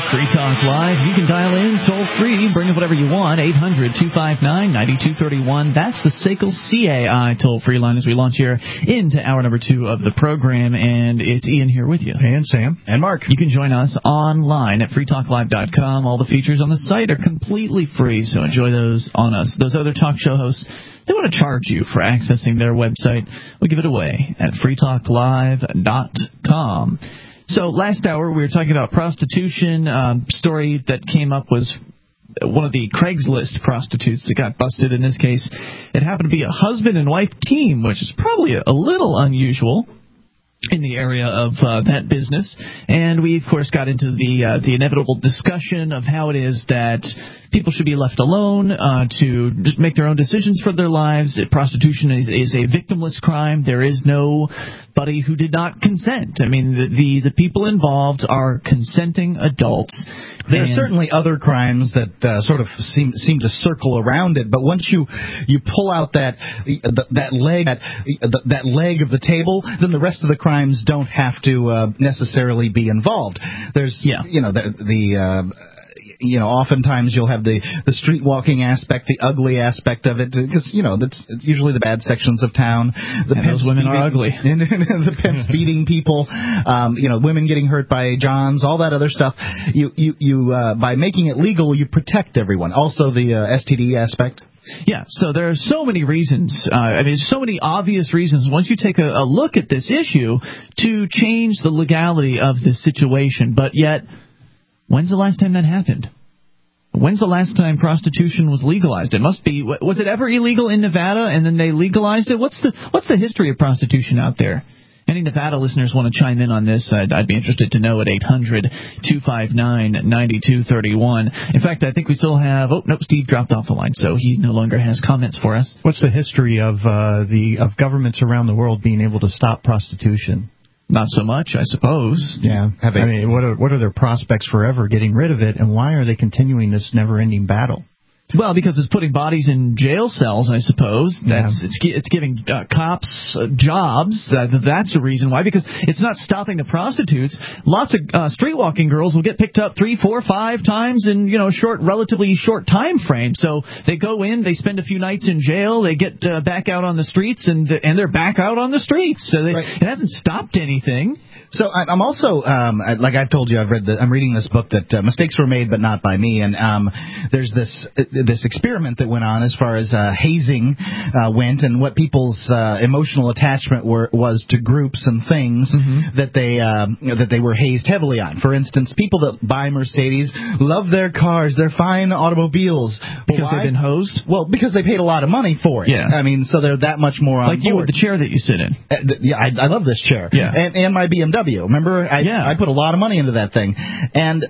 Free Talk Live. You can dial in toll-free. Bring up whatever you want. 800-259-9231. That's the SACL CAI toll-free line as we launch here into hour number 2 of the program. And it's Ian here with you. And Sam. And Mark. You can join us online at freetalklive.com. All the features on the site are completely free, so enjoy those on us. Those other talk show hosts, they want to charge you for accessing their website. We'll give it away at freetalklive.com. So last hour we were talking about prostitution. Story that came up was one of the Craigslist prostitutes that got busted. In this case, it happened to be a husband and wife team, which is probably a little unusual in the area of that business. And we, of course, got into the inevitable discussion of how it is that people should be left alone to just make their own decisions for their lives. Prostitution is a victimless crime. There is nobody who did not consent. I mean, the people involved are consenting adults. There are certainly other crimes that sort of seem to circle around it, but once you pull out that leg of the table, then the rest of the crimes don't have to necessarily be involved. There's oftentimes you'll have the street walking aspect, the ugly aspect of it, because that's usually the bad sections of town. Those women are ugly. The pimps beating people, women getting hurt by johns, all that other stuff. You by making it legal, you protect everyone. Also the STD aspect. Yeah, so there are so many reasons, so many obvious reasons, once you take a look at this issue, to change the legality of this situation. But yet, when's the last time that happened? When's the last time prostitution was legalized? It must be. Was it ever illegal in Nevada and then they legalized it? What's the history of prostitution out there? Any Nevada listeners want to chime in on this? I'd be interested to know at 800-259-9231. In fact, I think we still have. Oh nope, Steve dropped off the line, so he no longer has comments for us. What's the history of governments around the world being able to stop prostitution? Not so much, I suppose. Yeah. What are their prospects for ever getting rid of it, and why are they continuing this never-ending battle? Well, because it's putting bodies in jail cells, I suppose. It's giving cops jobs. That's the reason why. Because it's not stopping the prostitutes. Lots of street-walking girls will get picked up 3, 4, 5 times in relatively short time frame. So they go in, they spend a few nights in jail, they get back out on the streets, and they're back out on the streets. So It hasn't stopped anything. So I'm also, like I've told you, I'm reading this book that Mistakes Were Made But Not By Me, and there's this experiment that went on as far as hazing went, and what people's emotional attachment was to groups and things that they were hazed heavily on. For instance, people that buy Mercedes love their cars, their fine automobiles. Because they've been hosed? Well, because they paid a lot of money for it. Yeah. So they're that much more on board. Like you with the chair that you sit in. I love this chair. Yeah. And my BMW. Remember, I put a lot of money into that thing. And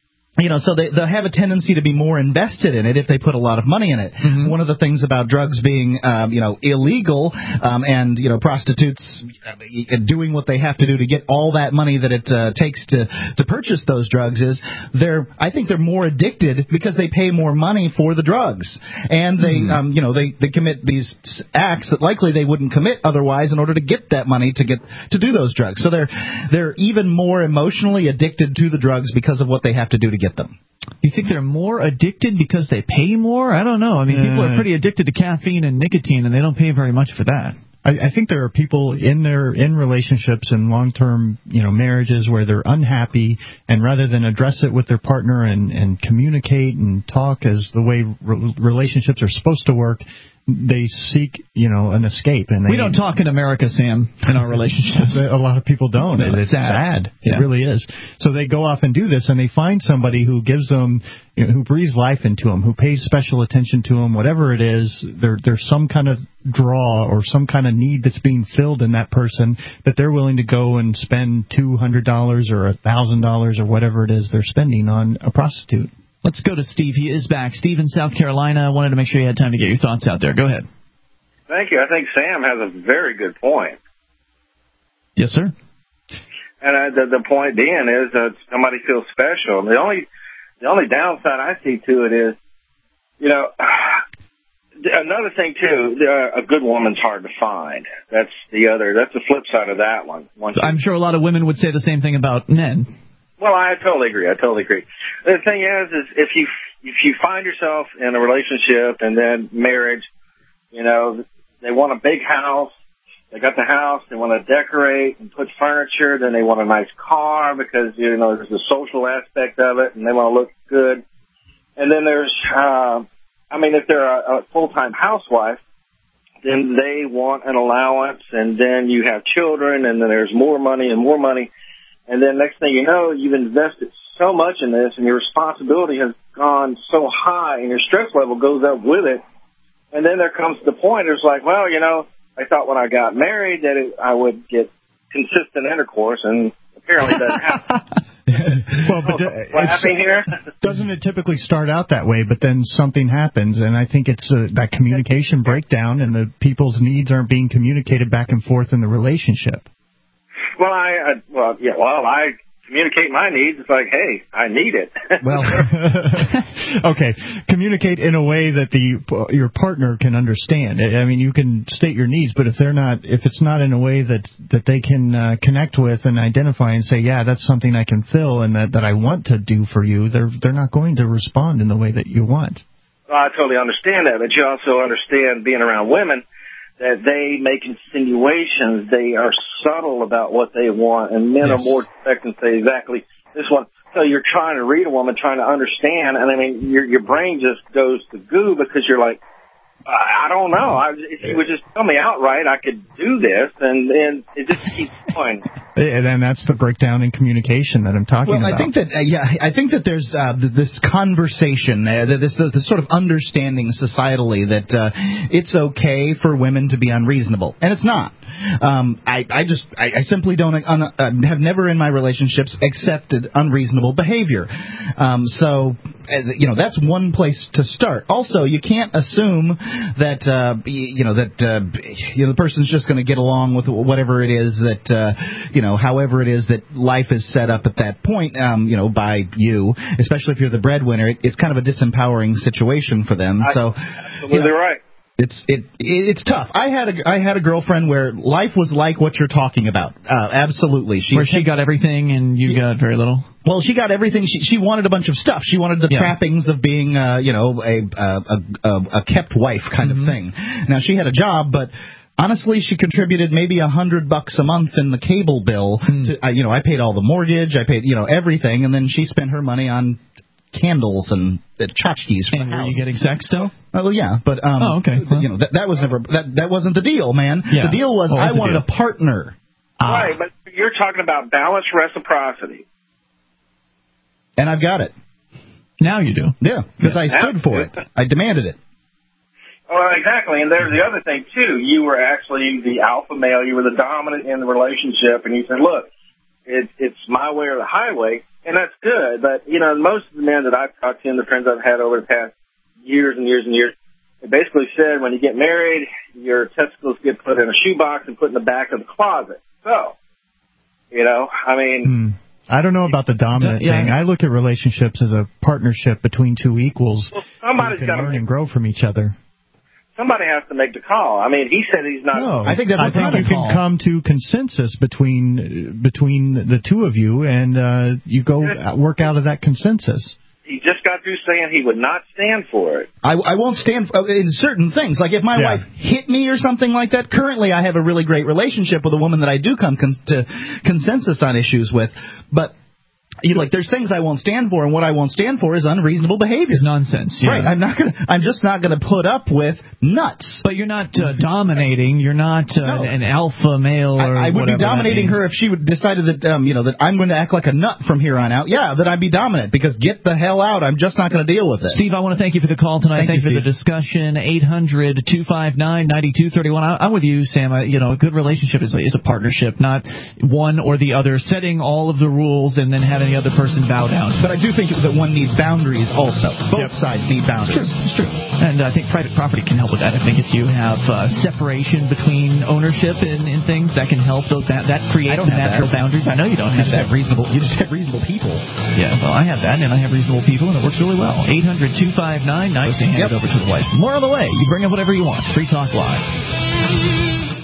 so they'll have a tendency to be more invested in it if they put a lot of money in it. One of the things about drugs being, illegal, and, prostitutes doing what they have to do to get all that money that it takes to purchase those drugs is I think they're more addicted because they pay more money for the drugs. And they commit these acts that likely they wouldn't commit otherwise in order to get that money to do those drugs. So they're even more emotionally addicted to the drugs because of what they have to do to get them. You think they're more addicted because they pay more? I don't know. People are pretty addicted to caffeine and nicotine, and they don't pay very much for that. I think there are people in relationships and long-term marriages where they're unhappy, and rather than address it with their partner and communicate and talk as the way relationships are supposed to work, they seek, an escape. And we don't talk in America, Sam, in our relationships. A lot of people don't. It's sad. Yeah. It really is. So they go off and do this, and they find somebody who gives them, who breathes life into them, who pays special attention to them, whatever it is. There's some kind of draw or some kind of need that's being filled in that person that they're willing to go and spend $200 or $1,000 or whatever it is they're spending on a prostitute. Let's go to Steve. He is back. Steve in South Carolina. I wanted to make sure you had time to get your thoughts out there. Go ahead. Thank you. I think Sam has a very good point. Yes, sir. And the point being is that somebody feels special. The only downside I see to it is, another thing too. A good woman's hard to find. That's the flip side of that one. I'm sure a lot of women would say the same thing about men. Well, I totally agree. The thing is if you find yourself in a relationship and then marriage, you know, they want a big house. They got the house. They want to decorate and put furniture. Then they want a nice car because, you know, there's a social aspect of it, and they want to look good. And then there's, if they're a full-time housewife, then they want an allowance, and then you have children, and then there's more money and more money. And then next thing you know, you've invested so much in this, and your responsibility has gone so high, and your stress level goes up with it. And then there comes the point, it's like, well, you know, I thought when I got married that I would get consistent intercourse, and apparently that happens. Well, but doesn't it typically start out that way, but then something happens, and I think it's that communication breakdown, and the people's needs aren't being communicated back and forth in the relationship. Well, I communicate my needs. It's like, hey, I need it. Well, okay. Communicate in a way that your partner can understand. I mean, you can state your needs, but if it's not in a way that they can connect with and identify and say, yeah, that's something I can fill and that I want to do for you, they're not going to respond in the way that you want. Well, I totally understand that, but you also understand being around women that they make insinuations. They are subtle about what they want, and men are more direct and say exactly this one. So you're trying to read a woman, trying to understand, and I mean, your brain just goes to goo because you're like, I don't know. If you would just tell me outright I could do this, and it just keeps going. And that's the breakdown in communication that I'm talking about. Well, I think that there's this conversation, this sort of understanding societally that it's okay for women to be unreasonable, and it's not. I simply don't have never in my relationships accepted unreasonable behavior. So that's one place to start. Also, you can't assume that the person's just going to get along with whatever it is that however it is that life is set up at that point, by you, especially if you're the breadwinner. It's kind of a disempowering situation for them. Absolutely right. It's tough. I had a girlfriend where life was like what you're talking about. Absolutely. Where she got everything and you got very little. Well, she got everything. She wanted a bunch of stuff. She wanted the trappings of being, a kept wife kind of thing. Now, she had a job, but honestly, she contributed maybe $100 a month in the cable bill. I paid all the mortgage. I paid, everything, and then she spent her money on candles and tchotchkes for the house. Were you getting sex still? Well, yeah, but okay. That was never that wasn't the deal, man. Yeah. The deal was I wanted a partner. Right, but you're talking about balanced reciprocity. And I've got it. Now you do. Yeah, because I stood for it. I demanded it. Well, exactly. And there's the other thing, too. You were actually the alpha male. You were the dominant in the relationship. And you said, look, it's my way or the highway. And that's good. But, most of the men that I've talked to and the friends I've had over the past years and years and years, they basically said when you get married, your testicles get put in a shoebox and put in the back of the closet. So, I don't know about the dominant thing. I look at relationships as a partnership between two equals who can learn and grow from each other. Somebody has to make the call. I mean, he said he's not. No, I think you can come to consensus between the two of you, and you go work out of that consensus. He just got through saying he would not stand for it. I won't stand in certain things. Like if my wife hit me or something like that. Currently, I have a really great relationship with a woman that I do come to consensus on issues with, but. There's things I won't stand for, and what I won't stand for is unreasonable behavior. It's nonsense. Yeah. Right. I'm just not gonna put up with nuts. But you're not dominating. You're not an alpha male. I would be dominating her if she would decided that that I'm going to act like a nut from here on out. Yeah, that I'd be dominant because get the hell out. I'm just not going to deal with it. Steve, I want to thank you for the call tonight. Thank you for the discussion. 800-259-9231. I'm with you, Sam. A good relationship is a partnership, not one or the other setting all of the rules and then having the other person bow down. But I do think that one needs boundaries also. Both sides need boundaries. It's true. And I think private property can help with that. I think if you have separation between ownership and things, that can help. That creates natural boundaries. I know you don't have that. You just have reasonable people. Yeah, well, I have that, and I have reasonable people, and it works really well. 800-259-9231. Hand it over to the wife. More on the way. You bring up whatever you want. Free Talk Live.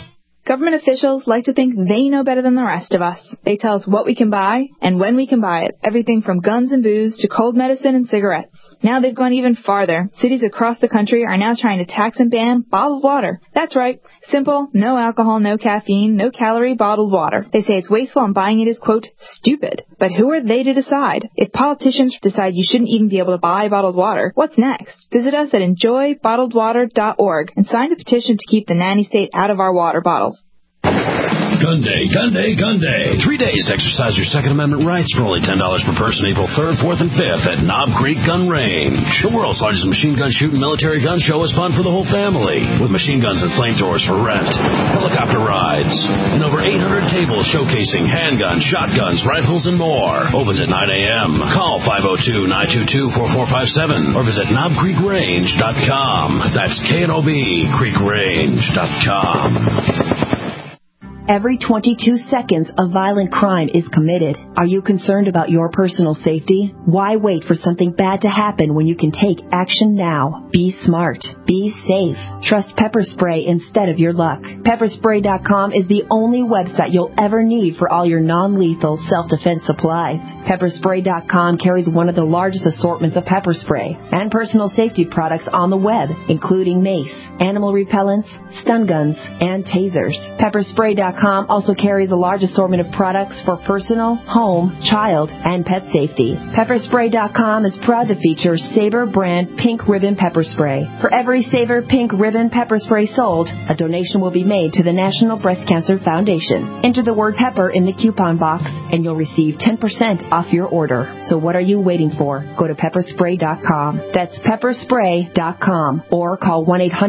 Government officials like to think they know better than the rest of us. They tell us what we can buy and when we can buy it. Everything from guns and booze to cold medicine and cigarettes. Now they've gone even farther. Cities across the country are now trying to tax and ban bottled water. That's right. Simple, no alcohol, no caffeine, no calorie bottled water. They say it's wasteful and buying it is, quote, stupid. But who are they to decide? If politicians decide you shouldn't even be able to buy bottled water, what's next? Visit us at enjoybottledwater.org and sign the petition to keep the nanny state out of our water bottles. Gun Day, Gun Day, Gun Day. 3 days exercise your Second Amendment rights for only $10 per person April 3rd, 4th, and 5th at Knob Creek Gun Range. The world's largest machine gun shooting military gun show is fun for the whole family, with machine guns and flamethrowers for rent, helicopter rides, and over 800 tables showcasing handguns, shotguns, rifles, and more. Opens at 9 a.m. Call 502-922-4457 or visit knobcreekrange.com. That's K-N-O-B, creekrange.com. Every 22 seconds, a violent crime is committed. Are you concerned about your personal safety? Why wait for something bad to happen when you can take action now? Be smart. Be safe. Trust Pepper Spray instead of your luck. Pepperspray.com is the only website you'll ever need for all your non-lethal self-defense supplies. Pepperspray.com carries one of the largest assortments of pepper spray and personal safety products on the web, including mace, animal repellents, stun guns, and tasers. Pepperspray.com also carries a large assortment of products for personal, home, child, and pet safety. Pepperspray.com is proud to feature Sabre brand Pink Ribbon Pepper Spray. For every Sabre Pink Ribbon Pepper Spray sold, a donation will be made to the National Breast Cancer Foundation. Enter the word pepper in the coupon box, and you'll receive 10% off your order. So what are you waiting for? Go to pepperspray.com. That's pepperspray.com, or call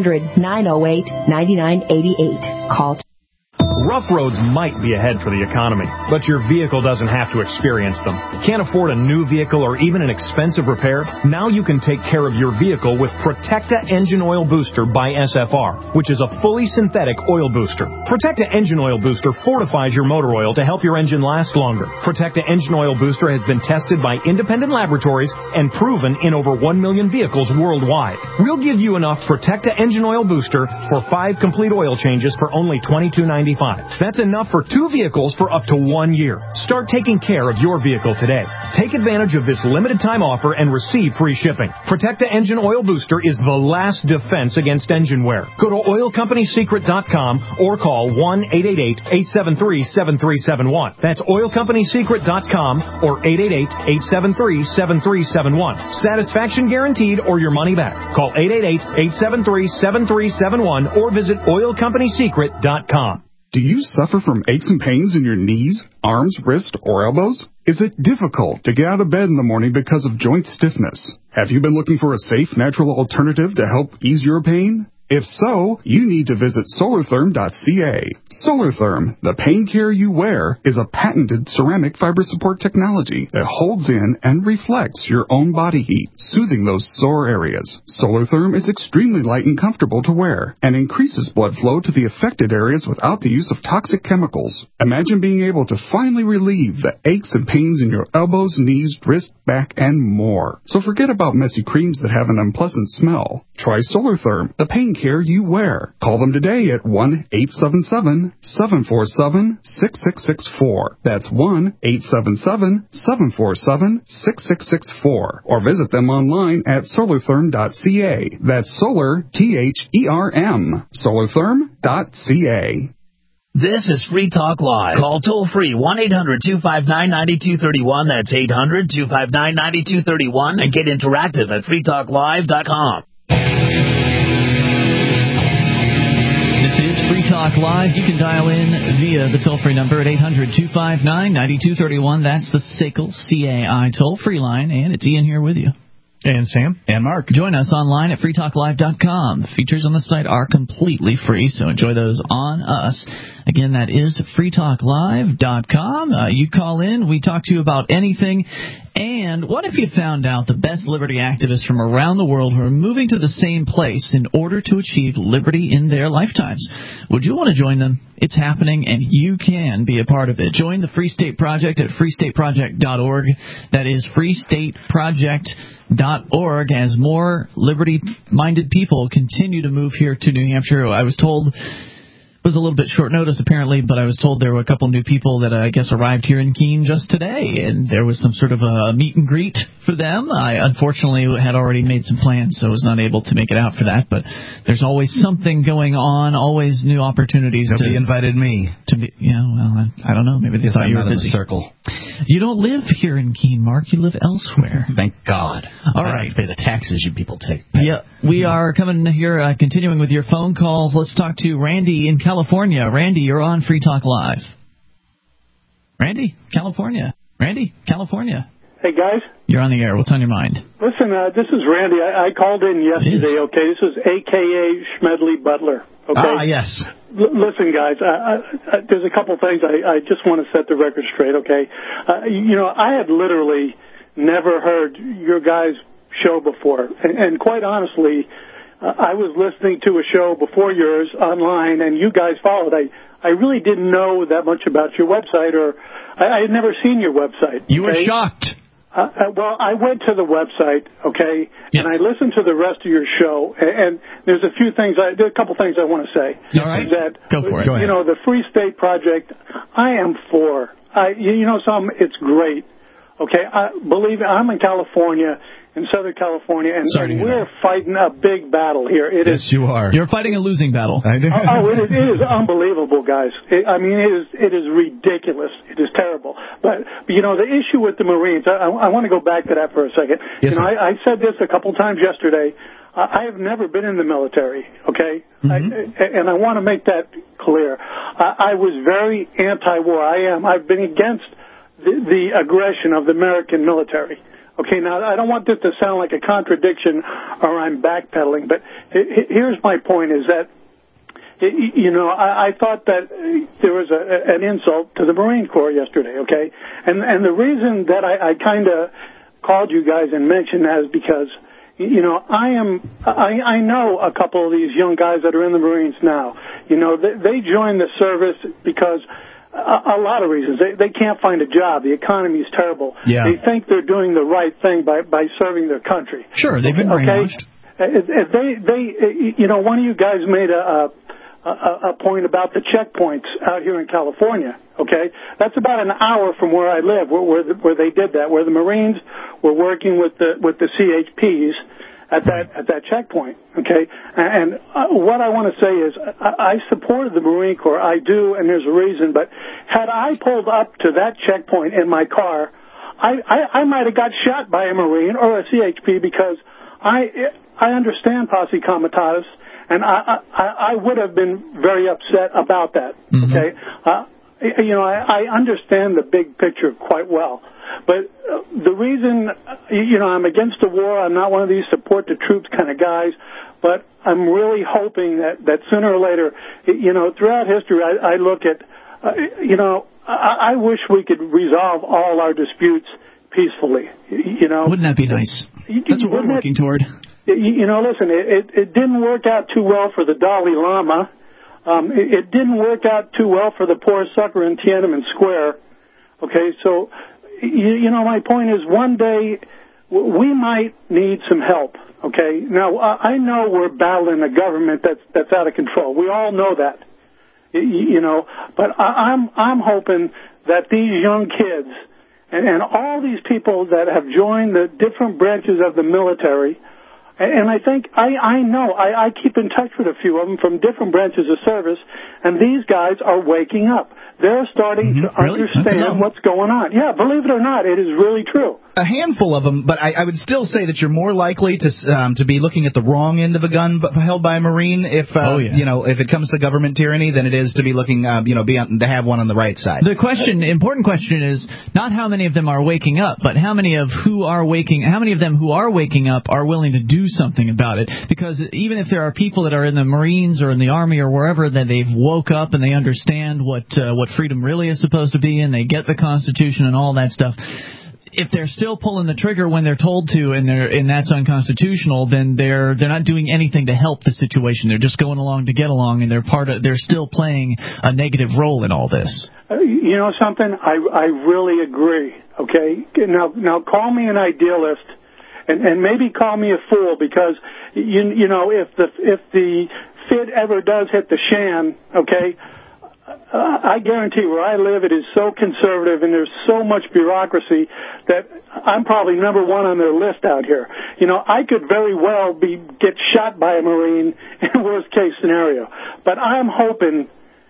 1-800-908-9988. Call Rough roads might be ahead for the economy, but your vehicle doesn't have to experience them. Can't afford a new vehicle or even an expensive repair? Now you can take care of your vehicle with Protecta Engine Oil Booster by SFR, which is a fully synthetic oil booster. Protecta Engine Oil Booster fortifies your motor oil to help your engine last longer. Protecta Engine Oil Booster has been tested by independent laboratories and proven in over 1 million vehicles worldwide. We'll give you enough Protecta Engine Oil Booster for 5 complete oil changes for only $22.95. That's enough for 2 vehicles for up to 1 year. Start taking care of your vehicle today. Take advantage of this limited time offer and receive free shipping. Protecta Engine Oil Booster is the last defense against engine wear. Go to oilcompanysecret.com or call 1-888-873-7371. That's oilcompanysecret.com or 888-873-7371. Satisfaction guaranteed or your money back. Call 888-873-7371 or visit oilcompanysecret.com. Do you suffer from aches and pains in your knees, arms, wrists, or elbows? Is it difficult to get out of bed in the morning because of joint stiffness? Have you been looking for a safe, natural alternative to help ease your pain? If so, you need to visit solartherm.ca. Solartherm, the pain care you wear, is a patented ceramic fiber support technology that holds in and reflects your own body heat, soothing those sore areas. Solartherm is extremely light and comfortable to wear and increases blood flow to the affected areas without the use of toxic chemicals. Imagine being able to finally relieve the aches and pains in your elbows, knees, wrists, back, and more. So forget about messy creams that have an unpleasant smell. Try Solartherm, the pain care you wear. Call them today at 1-877-747-6664. That's 1-877-747-6664. Or visit them online at solartherm.ca. That's solar, T-H-E-R-M. solartherm.ca. This is Free Talk Live. Call toll-free 1-800-259-9231. That's 800-259-9231. And get interactive at freetalklive.com. This is Free Talk Live. You can dial in via the toll-free number at 800-259-9231. That's the SACL CAI toll-free line, and it's Ian here with you. And Sam. And Mark. Join us online at freetalklive.com. Features on the site are completely free, so enjoy those on us. Again, that is freetalklive.com. You call in, we talk to you about anything. And what if you found out the best liberty activists from around the world who are moving to the same place in order to achieve liberty in their lifetimes? Would you want to join them? It's happening, and you can be a part of it. Join the Free State Project at freestateproject.org. That is freestateproject.org as more liberty-minded people continue to move here to New Hampshire. I was told was a little bit short notice, apparently, but I was told there were a couple new people that I guess arrived here in Keene just today, and there was some sort of a meet and greet for them. I unfortunately had already made some plans, so I was not able to make it out for that, but there's always something going on, always new opportunities. Nobody invited me. I don't know. Maybe they thought you were busy. Circle. You don't live here in Keene, Mark. You live elsewhere. Thank God. All right. Pay the taxes you people take. Yeah, we are coming here, continuing with your phone calls. Let's talk to Randy in California. Randy, you're on Free Talk Live. Randy, California. Hey, guys. You're on the air. What's on your mind? Listen, this is Randy. I called in yesterday, okay? This is a.k.a. Schmedley Butler, okay? Ah, yes. Listen, guys, there's a couple things I just want to set the record straight, okay? I had literally never heard your guys' show before. And quite honestly, I was listening to a show before yours online, and you guys followed. I really didn't know that much about your website, or I had never seen your website. You were shocked. Well, I went to the website, okay, yes, and I listened to the rest of your show, and there's a couple things I want to say. All right. Go for it. Go ahead. The Free State Project, I am for. It's great. Okay, believe me, I'm in California, in Southern California, and we're fighting a big battle here. Yes, you are. You're fighting a losing battle. It is unbelievable, guys. It is ridiculous. It is terrible. But the issue with the Marines, I want to go back to that for a second. Yes, I said this a couple times yesterday. I have never been in the military, okay? Mm-hmm. And I want to make that clear. I was very anti-war. I've been against the aggression of the American military. Okay, now, I don't want this to sound like a contradiction or I'm backpedaling, but here's my point is that, I thought that there was an insult to the Marine Corps yesterday, okay? And the reason that I kind of called you guys and mentioned that is because, I know a couple of these young guys that are in the Marines now. They joined the service because a lot of reasons. They can't find a job. The economy is terrible. Yeah. They think they're doing the right thing by serving their country. Sure, they've been brainwashed. One of you guys made a point about the checkpoints out here in California. Okay, that's about an hour from where I live, where they did that, where the Marines were working with the CHPs at that checkpoint. Okay, and what I want to say is I supported the Marine Corps. I do, and there's a reason. But had I pulled up to that checkpoint in my car, I might have got shot by a Marine or a CHP because I understand posse comitatus, and I would have been very upset about that. Mm-hmm. Okay, I understand the big picture quite well. But the reason, I'm against the war, I'm not one of these support the troops kind of guys, but I'm really hoping that sooner or later, throughout history, I look at, I wish we could resolve all our disputes peacefully, Wouldn't that be nice? That's what we're working toward. Listen, it didn't work out too well for the Dalai Lama. It didn't work out too well for the poor sucker in Tiananmen Square. Okay, so... my point is one day we might need some help, okay? Now, I know we're battling a government that's out of control. We all know that, but I'm hoping that these young kids and all these people that have joined the different branches of the military, and I think, I keep in touch with a few of them from different branches of service, and these guys are waking up. They're starting to understand what's going on. Yeah, believe it or not, it is really true. A handful of them, but I would still say that you're more likely to be looking at the wrong end of a gun held by a Marine if it comes to government tyranny than it is to be looking to have one on the right side. The important question is not how many of them are waking up, but how many of them who are waking up are willing to do something about it. Because even if there are people that are in the Marines or in the Army or wherever that they've woke up and they understand what freedom really is supposed to be and they get the Constitution and all that stuff, if they're still pulling the trigger when they're told to and that's unconstitutional, then they're not doing anything to help the situation. They're just going along to get along, and they're still playing a negative role in all this. You know something? I really agree. Okay, now call me an idealist, and maybe call me a fool because if the it ever does hit the shan, okay, I guarantee where I live it is so conservative and there's so much bureaucracy that I'm probably number one on their list out here. You know, I could very well get shot by a Marine in worst case scenario. But I'm hoping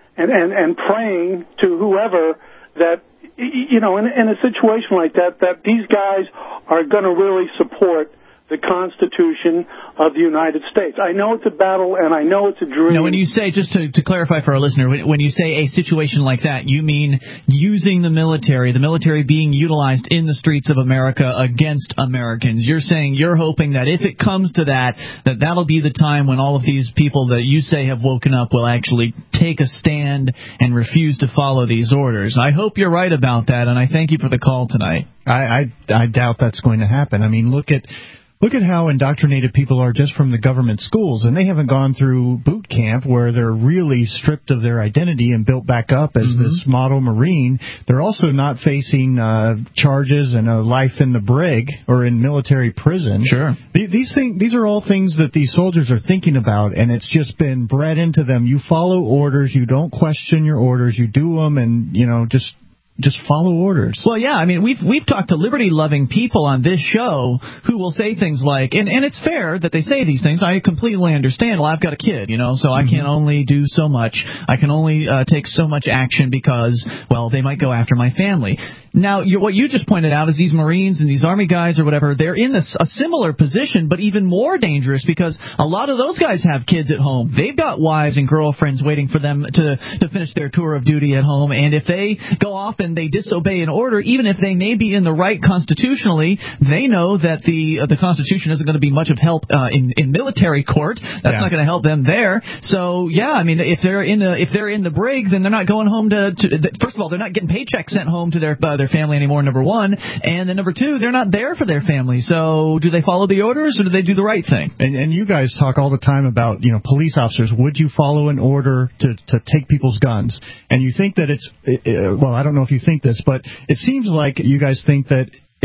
and praying to whoever that, you know, in a situation like that these guys are going to really support the Constitution of the United States. I know it's a battle, and I know it's a dream. Now, when you say, just to clarify for our listener, when you say a situation like that, you mean using the military being utilized in the streets of America against Americans. You're saying you're hoping that if it comes to that'll be the time when all of these people that you say have woken up will actually take a stand and refuse to follow these orders. I hope you're right about that, and I thank you for the call tonight. I doubt that's going to happen. I mean, look at how indoctrinated people are just from the government schools, and they haven't gone through boot camp where they're really stripped of their identity and built back up as this model Marine. They're also not facing charges and a life in the brig or in military prison. Sure. These are all things that these soldiers are thinking about, and it's just been bred into them. You follow orders. You don't question your orders. You do them, and, you know, just follow orders. Well, yeah, I mean, we've talked to liberty-loving people on this show who will say things like, and it's fair that they say these things. I completely understand. Well, I've got a kid, you know, so I can only do so much. I can only take so much action because, well, they might go after my family. Now, what you just pointed out is these Marines and these Army guys or whatever, they're in a similar position, but even more dangerous because a lot of those guys have kids at home. They've got wives and girlfriends waiting for them to finish their tour of duty at home, and if they go off and they disobey an order, even if they may be in the right constitutionally, they know that the Constitution isn't going to be much of help in military court. That's not going to help them there. So, yeah, I mean, if they're in the brig, then they're not going home first of all, they're not getting paychecks sent home to their family anymore, number one, and then number two, they're not there for their family. So do they follow the orders or do they do the right thing? And you guys talk all the time about, you know, police officers. Would you follow an order to take people's guns? And you think that well, I don't know if you think this, but it seems like you guys think that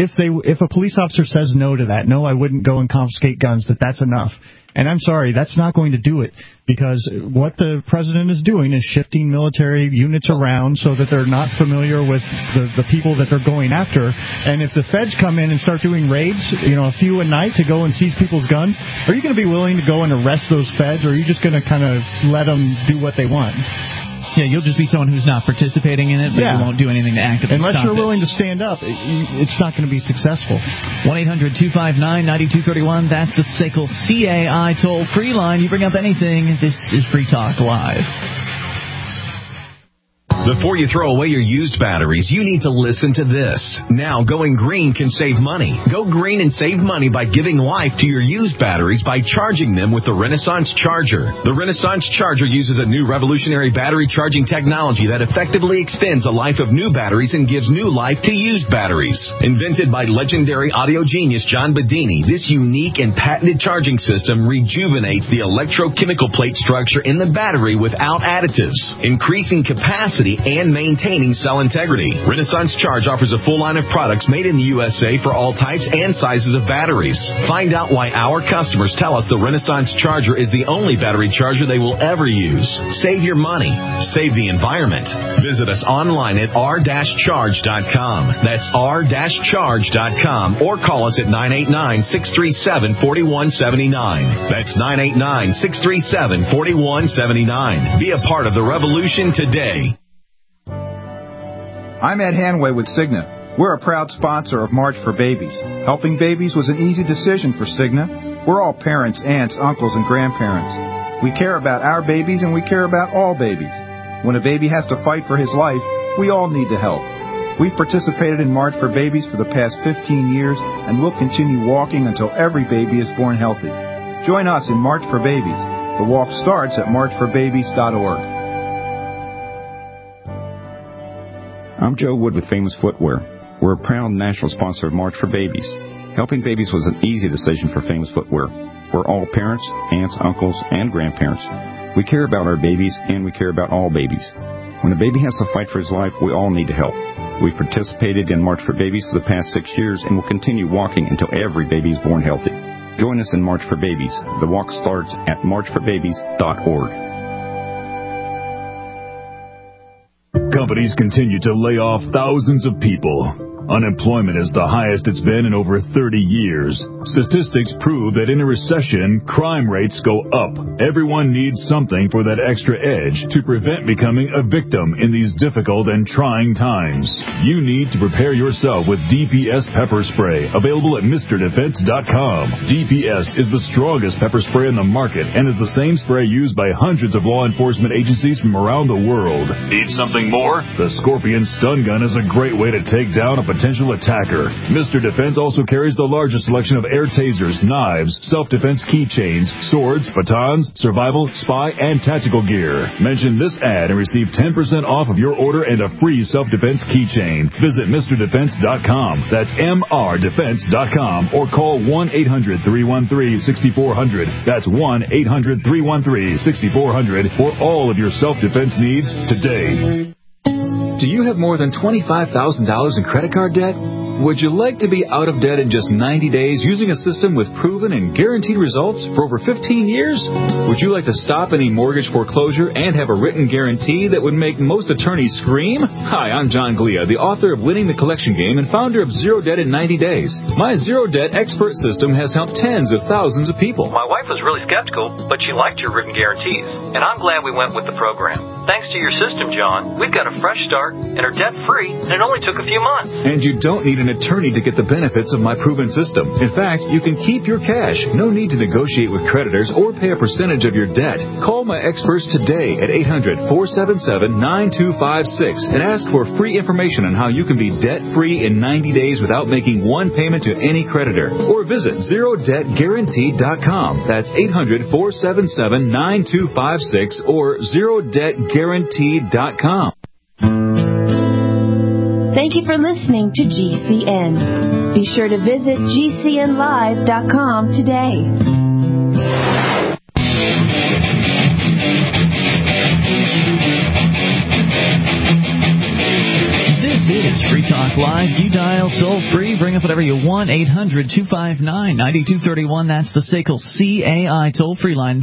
if a police officer says no to that, no, I wouldn't go and confiscate guns, that's enough. And I'm sorry, that's not going to do it, because what the president is doing is shifting military units around so that they're not familiar with the people that they're going after. And if the feds come in and start doing raids, you know, a few a night to go and seize people's guns, are you going to be willing to go and arrest those feds, or are you just going to kind of let them do what they want? Yeah, you'll just be someone who's not participating in it, but you won't do anything to actively stop it. Unless you're willing to stand up, it's not going to be successful. 1-800-259-9231. That's the SACL CAI toll-free line. You bring up anything, this is Free Talk Live. Before you throw away your used batteries, you need to listen to this. Now, going green can save money. Go green and save money by giving life to your used batteries by charging them with the Renaissance Charger. The Renaissance Charger uses a new revolutionary battery charging technology that effectively extends the life of new batteries and gives new life to used batteries. Invented by legendary audio genius John Bedini, this unique and patented charging system rejuvenates the electrochemical plate structure in the battery without additives, increasing capacity and maintaining cell integrity. Renaissance Charge offers a full line of products made in the USA for all types and sizes of batteries. Find out why our customers tell us the Renaissance Charger is the only battery charger they will ever use. Save your money. Save the environment. Visit us online at r-charge.com. That's r-charge.com, or call us at 989-637-4179. That's 989-637-4179. Be a part of the revolution today. I'm Ed Hanway with Cigna. We're a proud sponsor of March for Babies. Helping babies was an easy decision for Cigna. We're all parents, aunts, uncles, and grandparents. We care about our babies, and we care about all babies. When a baby has to fight for his life, we all need to help. We've participated in March for Babies for the past 15 years, and we'll continue walking until every baby is born healthy. Join us in March for Babies. The walk starts at marchforbabies.org. I'm Joe Wood with Famous Footwear. We're a proud national sponsor of March for Babies. Helping babies was an easy decision for Famous Footwear. We're all parents, aunts, uncles, and grandparents. We care about our babies, and we care about all babies. When a baby has to fight for his life, we all need to help. We've participated in March for Babies for the past 6 years and will continue walking until every baby is born healthy. Join us in March for Babies. The walk starts at marchforbabies.org. Companies continue to lay off thousands of people. Unemployment is the highest it's been in over 30 years. Statistics prove that in a recession, crime rates go up. Everyone needs something for that extra edge to prevent becoming a victim in these difficult and trying times. You need to prepare yourself with DPS pepper spray, available at MrDefense.com. DPS is the strongest pepper spray in the market and is the same spray used by hundreds of law enforcement agencies from around the world. Need something more? The Scorpion Stun Gun is a great way to take down a potential attacker. Mr. Defense also carries the largest selection of air tasers, knives, self-defense keychains, swords, batons, survival, spy, and tactical gear. Mention this ad and receive 10% off of your order and a free self-defense keychain. Visit MrDefense.com. That's MRDefense.com or call 1-800-313-6400. That's 1-800-313-6400 for all of your self-defense needs today. Do you have more than $25,000 in credit card debt? Would you like to be out of debt in just 90 days using a system with proven and guaranteed results for over 15 years? Would you like to stop any mortgage foreclosure and have a written guarantee that would make most attorneys scream? Hi, I'm John Glia, the author of Winning the Collection Game and founder of Zero Debt in 90 Days. My Zero Debt expert system has helped tens of thousands of people. My wife was really skeptical, but she liked your written guarantees, and I'm glad we went with the program. Thanks to your system, John, we've got a fresh start and are debt-free, and it only took a few months. And you don't need an attorney to get the benefits of my proven system. In fact, you can keep your cash. No need to negotiate with creditors or pay a percentage of your debt. Call my experts today at 800-477-9256 and ask for free information on how you can be debt-free in 90 days without making one payment to any creditor. Or visit ZeroDebtGuarantee.com. That's 800-477-9256 or ZeroDebtGuarantee.com. Thank you for listening to GCN. Be sure to visit GCNlive.com today. This is Free Talk Live. You dial toll free. Bring up whatever you want. 800-259-9231. That's the SACL CAI toll free line.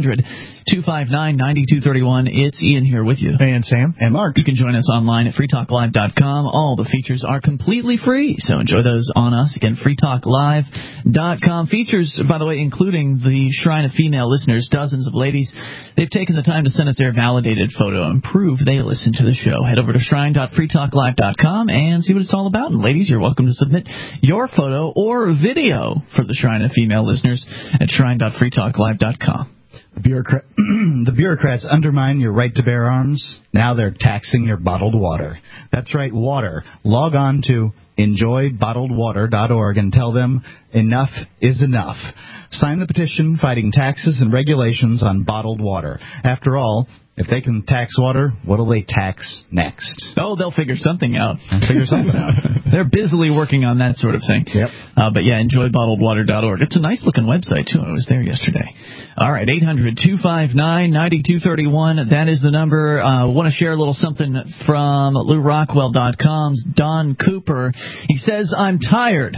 1-800-259-9231. It's Ian here with you. And Sam. And Mark. You can join us online at freetalklive.com. All the features are completely free, so enjoy those on us. Again, freetalklive.com. Features, by the way, including the Shrine of Female Listeners, dozens of ladies. They've taken the time to send us their validated photo and prove they listen to the show. Head over to shrine.freetalklive.com and see what it's all about. And ladies, you're welcome to submit your photo or video for the Shrine of Female Listeners at shrine.freetalklive.com. The bureaucrats undermine your right to bear arms. Now they're taxing your bottled water. That's right, water. Log on to enjoybottledwater.org and tell them enough is enough. Sign the petition fighting taxes and regulations on bottled water. After all, if they can tax water, what'll they tax next? Oh, they'll figure something out. They're busily working on that sort of thing. Yep. But yeah, enjoybottledwater.org. It's a nice-looking website, too. I was there yesterday. All right, 800-259-9231. That is the number. I want to share a little something from LouRockwell.com's Don Cooper. He says, I'm tired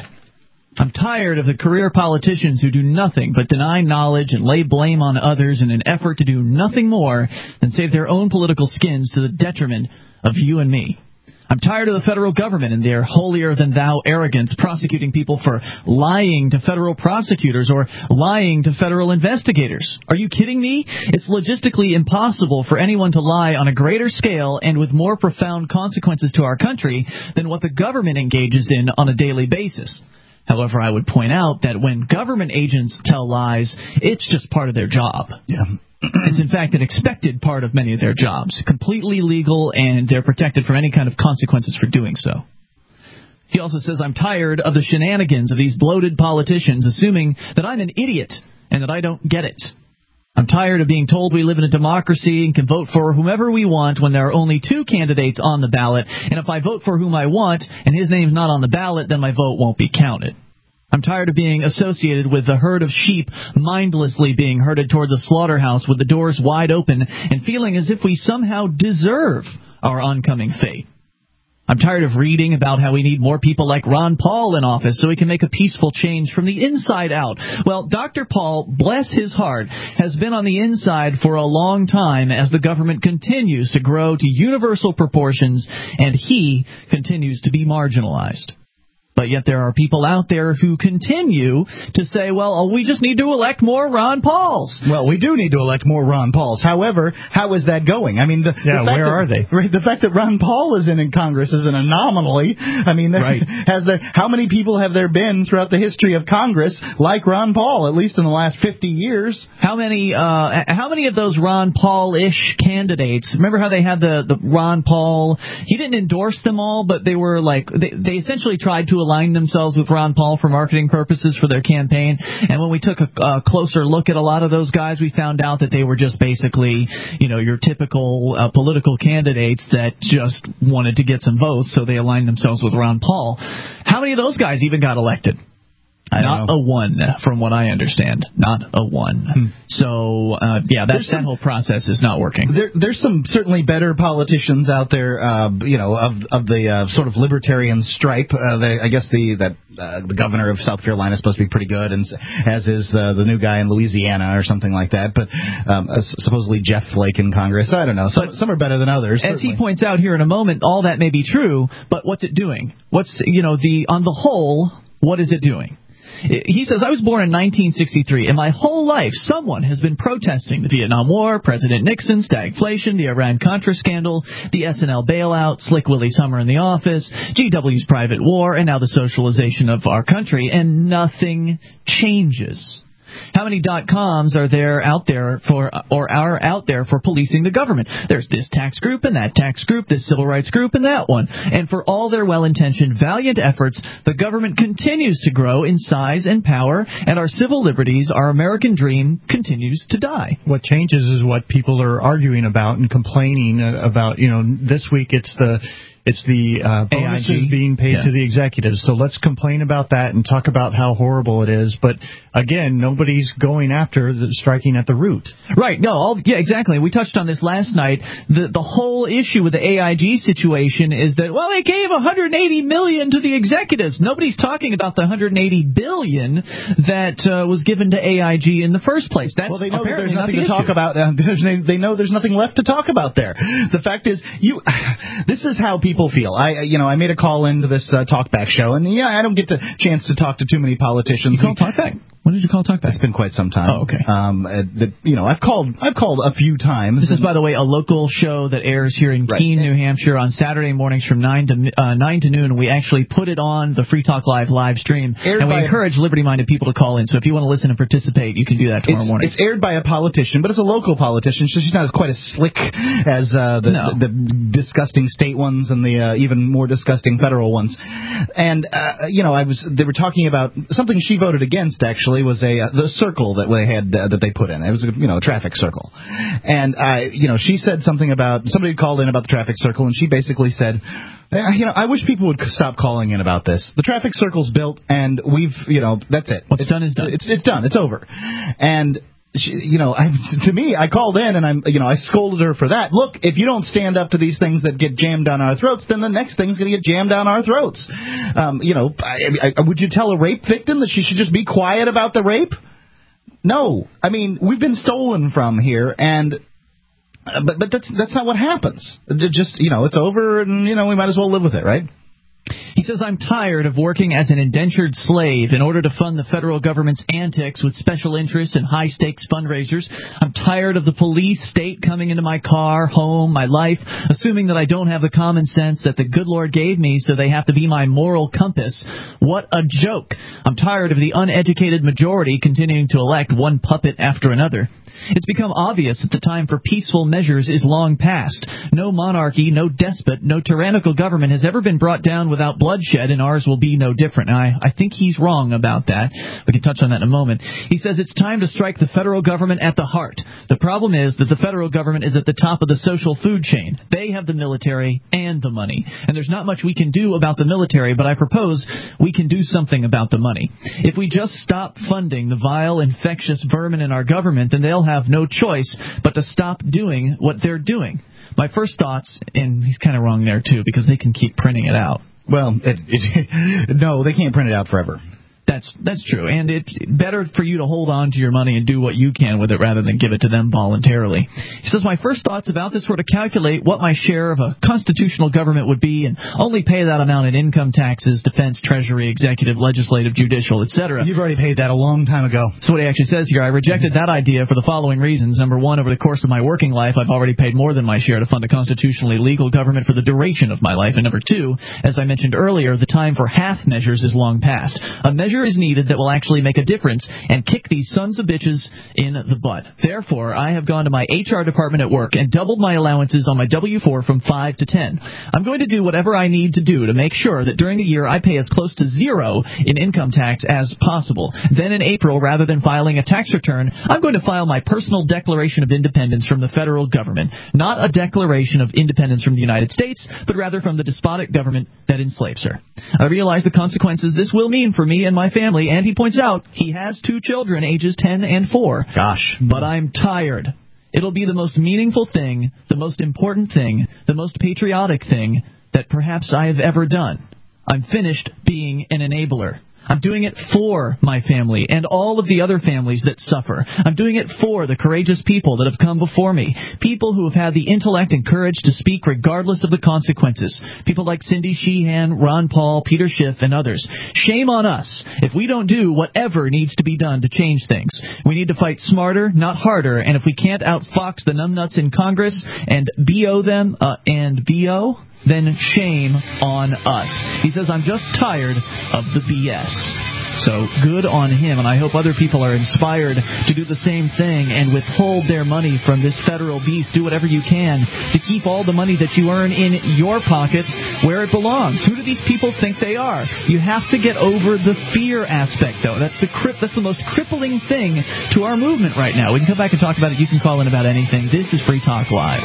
of the career politicians who do nothing but deny knowledge and lay blame on others in an effort to do nothing more than save their own political skins to the detriment of you and me. I'm tired of the federal government and their holier-than-thou arrogance prosecuting people for lying to federal prosecutors or lying to federal investigators. Are you kidding me? It's logistically impossible for anyone to lie on a greater scale and with more profound consequences to our country than what the government engages in on a daily basis. However, I would point out that when government agents tell lies, it's just part of their job. Yeah. It's, in fact, an expected part of many of their jobs, completely legal, and they're protected from any kind of consequences for doing so. He also says, I'm tired of the shenanigans of these bloated politicians assuming that I'm an idiot and that I don't get it. I'm tired of being told we live in a democracy and can vote for whomever we want when there are only two candidates on the ballot, and if I vote for whom I want and his name's not on the ballot, then my vote won't be counted. I'm tired of being associated with the herd of sheep mindlessly being herded toward the slaughterhouse with the doors wide open and feeling as if we somehow deserve our oncoming fate. I'm tired of reading about how we need more people like Ron Paul in office so we can make a peaceful change from the inside out. Well, Dr. Paul, bless his heart, has been on the inside for a long time as the government continues to grow to universal proportions and he continues to be marginalized. But yet there are people out there who continue to say, well, we just need to elect more Ron Pauls. Well, we do need to elect more Ron Pauls. However, how is that going? I mean, where are they? Right, the fact that Ron Paul is in Congress is an anomaly. I mean, right. How many people have there been throughout the history of Congress like Ron Paul, at least in the last 50 years? How many of those Ron Paul-ish candidates, remember how they had the Ron Paul, he didn't endorse them all, but they were like, they essentially tried to align themselves with Ron Paul for marketing purposes for their campaign. And when we took a closer look at a lot of those guys, we found out that they were just basically, your typical political candidates that just wanted to get some votes, so they aligned themselves with Ron Paul. How many of those guys even got elected? Not a one, from what I understand. Not a one. So, that whole process is not working. There's some certainly better politicians out there, of the sort of libertarian stripe. I guess the governor of South Carolina is supposed to be pretty good, and as is the new guy in Louisiana or something like that. But supposedly Jeff Flake in Congress. I don't know. Some are better than others. As he points out here in a moment, all that may be true, but what's it doing? On the whole, what is it doing? He says, I was born in 1963, and my whole life someone has been protesting the Vietnam War, President Nixon, stagflation, the Iran-Contra scandal, the SNL bailout, Slick Willie Summer in the office, GW's private war, and now the socialization of our country, and nothing changes. How many .coms are out there for policing the government? There's this tax group and that tax group, this civil rights group and that one. And for all their well-intentioned, valiant efforts, the government continues to grow in size and power, and our civil liberties, our American dream, continues to die. What changes is what people are arguing about and complaining about. This week it's the bonuses being paid to the executives. So let's complain about that and talk about how horrible it is. But again, nobody's going after striking at the root. Right. No. Exactly. We touched on this last night. The whole issue with the AIG situation is that, well, they gave $180 million to the executives. Nobody's talking about the $180 billion that was given to AIG in the first place. That's they know that there's nothing to talk about. They know there's nothing left to talk about there. The fact is, this is how people feel. I made a call into this talkback show, and I don't get the chance to talk to too many politicians. You call talkback? When did you call talkback? It's been quite some time. Oh, okay. I've called a few times. This is, by the way, a local show that airs here in Keene, New Hampshire, on Saturday mornings from 9 to noon. We actually put it on the Free Talk live stream, and we encourage liberty-minded people to call in. So if you want to listen and participate, you can do that tomorrow morning. It's aired by a politician, but it's a local politician, so she's not quite as slick as the disgusting state ones and the even more disgusting federal ones. And they were talking about something she voted against. Actually, was the circle that they had that they put in. It was a traffic circle, and she said something about somebody called in about the traffic circle, and she basically said, I wish people would stop calling in about this. The traffic circle's built, and we've that's it. What's done is done. It's done. It's over. And to me, I called in and I scolded her for that. Look, if you don't stand up to these things that get jammed down our throats, then the next thing's going to get jammed down our throats. Would you tell a rape victim that she should just be quiet about the rape? No. I mean, we've been stolen from here, and but that's not what happens. Just it's over, and we might as well live with it, right? He says, I'm tired of working as an indentured slave in order to fund the federal government's antics with special interests and high-stakes fundraisers. I'm tired of the police state coming into my car, home, my life, assuming that I don't have the common sense that the good Lord gave me, so they have to be my moral compass. What a joke. I'm tired of the uneducated majority continuing to elect one puppet after another. It's become obvious that the time for peaceful measures is long past. No monarchy, no despot, no tyrannical government has ever been brought down without bloodshed, and ours will be no different. I think he's wrong about that. We can touch on that in a moment. He says it's time to strike the federal government at the heart. The problem is that the federal government is at the top of the social food chain. They have the military and the money. And there's not much we can do about the military, but I propose we can do something about the money. If we just stop funding the vile, infectious vermin in our government, then they'll they'll have no choice but to stop doing what they're doing. My first thoughts, and he's kind of wrong there, too, because they can keep printing it out. Well, no, they can't print it out forever. That's true, and it's better for you to hold on to your money and do what you can with it rather than give it to them voluntarily. He says, my first thoughts about this were to calculate what my share of a constitutional government would be and only pay that amount in income taxes, defense, treasury, executive, legislative, judicial, etc. You've already paid that a long time ago. So what he actually says here, I rejected that idea for the following reasons. Number one, over the course of my working life, I've already paid more than my share to fund a constitutionally legal government for the duration of my life. And number two, as I mentioned earlier, the time for half measures is long past. A measure is needed that will actually make a difference and kick these sons of bitches in the butt. Therefore, I have gone to my HR department at work and doubled my allowances on my W-4 from 5 to 10. I'm going to do whatever I need to do to make sure that during the year I pay as close to zero in income tax as possible. Then in April, rather than filing a tax return, I'm going to file my personal declaration of independence from the federal government. Not a declaration of independence from the United States, but rather from the despotic government that enslaves her. I realize the consequences this will mean for me and my family, and he points out he has 2 children, ages 10 and 4. Gosh. But I'm tired. It'll be the most meaningful thing, the most important thing, the most patriotic thing that perhaps I have ever done. I'm finished being an enabler. I'm doing it for my family and all of the other families that suffer. I'm doing it for the courageous people that have come before me, people who have had the intellect and courage to speak regardless of the consequences, people like Cindy Sheehan, Ron Paul, Peter Schiff, and others. Shame on us if we don't do whatever needs to be done to change things. We need to fight smarter, not harder, and if we can't outfox the numbnuts in Congress and BO them then shame on us. He says, I'm just tired of the BS. So good on him, and I hope other people are inspired to do the same thing and withhold their money from this federal beast. Do whatever you can to keep all the money that you earn in your pockets where it belongs. Who do these people think they are? You have to get over the fear aspect, though. That's the most crippling thing to our movement right now. We can come back and talk about it. You can call in about anything. This is Free Talk Live.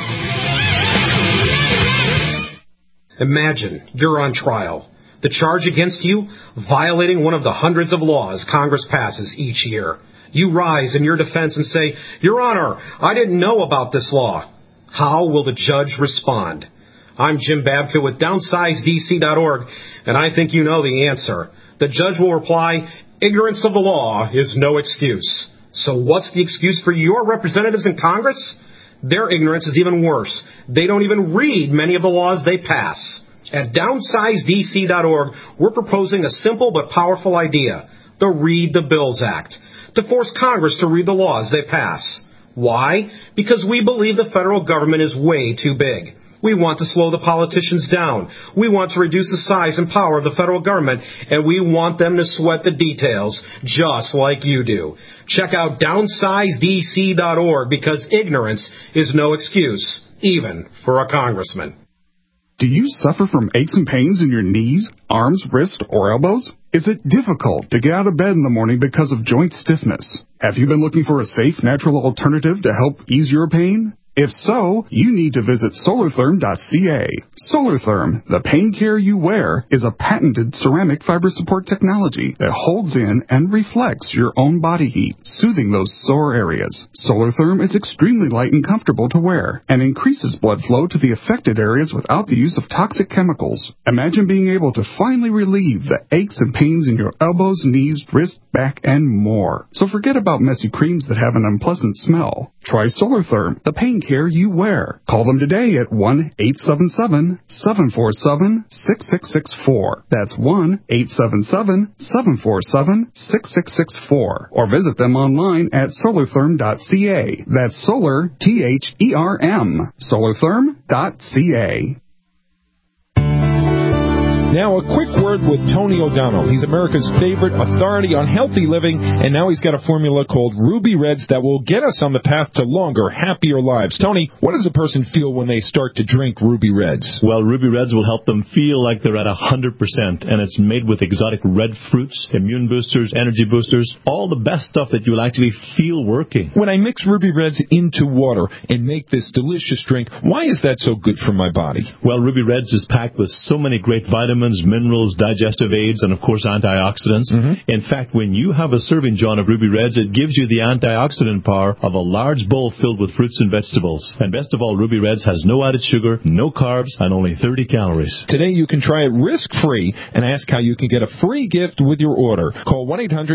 Imagine you're on trial. The charge against you, violating one of the hundreds of laws Congress passes each year. You rise in your defense and say, Your Honor, I didn't know about this law. How will the judge respond? I'm Jim Babka with DownsizeDC.org, and I think you know the answer. The judge will reply, Ignorance of the law is no excuse. So what's the excuse for your representatives in Congress? Their ignorance is even worse. They don't even read many of the laws they pass. At DownsizeDC.org, we're proposing a simple but powerful idea, the Read the Bills Act, to force Congress to read the laws they pass. Why? Because we believe the federal government is way too big. We want to slow the politicians down. We want to reduce the size and power of the federal government, and we want them to sweat the details, just like you do. Check out DownsizeDC.org, because ignorance is no excuse, even for a congressman. Do you suffer from aches and pains in your knees, arms, wrists, or elbows? Is it difficult to get out of bed in the morning because of joint stiffness? Have you been looking for a safe, natural alternative to help ease your pain? If so, you need to visit Solartherm.ca. Solartherm, the pain care you wear, is a patented ceramic fiber support technology that holds in and reflects your own body heat, soothing those sore areas. Solartherm is extremely light and comfortable to wear and increases blood flow to the affected areas without the use of toxic chemicals. Imagine being able to finally relieve the aches and pains in your elbows, knees, wrists, back, and more. So forget about messy creams that have an unpleasant smell. Try Solartherm, the pain care you wear. Call them today at 1-877-747-6664. That's 1-877-747-6664. Or visit them online at Solartherm.ca. That's Solar, T-H-E-R-M. Solartherm.ca. Now, a quick word with Tony O'Donnell. He's America's favorite authority on healthy living, and now he's got a formula called Ruby Reds that will get us on the path to longer, happier lives. Tony, what does a person feel when they start to drink Ruby Reds? Well, Ruby Reds will help them feel like they're at 100%, and it's made with exotic red fruits, immune boosters, energy boosters, all the best stuff that you'll actually feel working. When I mix Ruby Reds into water and make this delicious drink, why is that so good for my body? Well, Ruby Reds is packed with so many great vitamins vitamins, minerals, digestive aids, and, of course, antioxidants. In fact, when you have a serving, John, of Ruby Reds, it gives you the antioxidant power of a large bowl filled with fruits and vegetables. And best of all, Ruby Reds has no added sugar, no carbs, and only 30 calories. Today you can try it risk-free and ask how you can get a free gift with your order. Call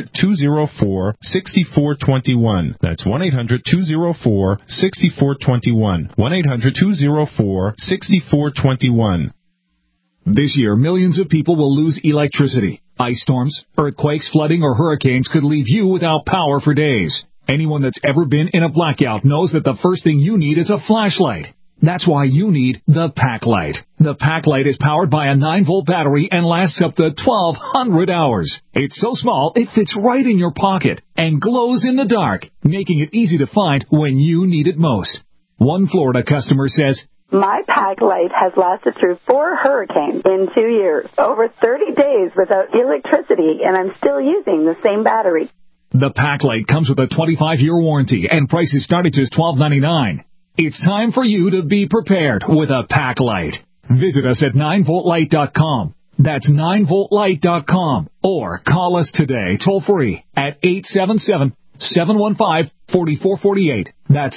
1-800-204-6421. That's 1-800-204-6421. 1-800-204-6421. This year, millions of people will lose electricity. Ice storms, earthquakes, flooding, or hurricanes could leave you without power for days. Anyone that's ever been in a blackout knows that the first thing you need is a flashlight. That's why you need the Packlight. The Packlight is powered by a 9-volt battery and lasts up to 1,200 hours. It's so small, it fits right in your pocket and glows in the dark, making it easy to find when you need it most. One Florida customer says, "My Packlight has lasted through 4 hurricanes in 2 years, over 30 days without electricity, and I'm still using the same battery." The Packlight comes with a 25-year warranty and prices start at just $12.99. It's time for you to be prepared with a Packlight. Visit us at 9voltlight.com. That's 9voltlight.com. Or call us today toll-free at 877-715-4448. That's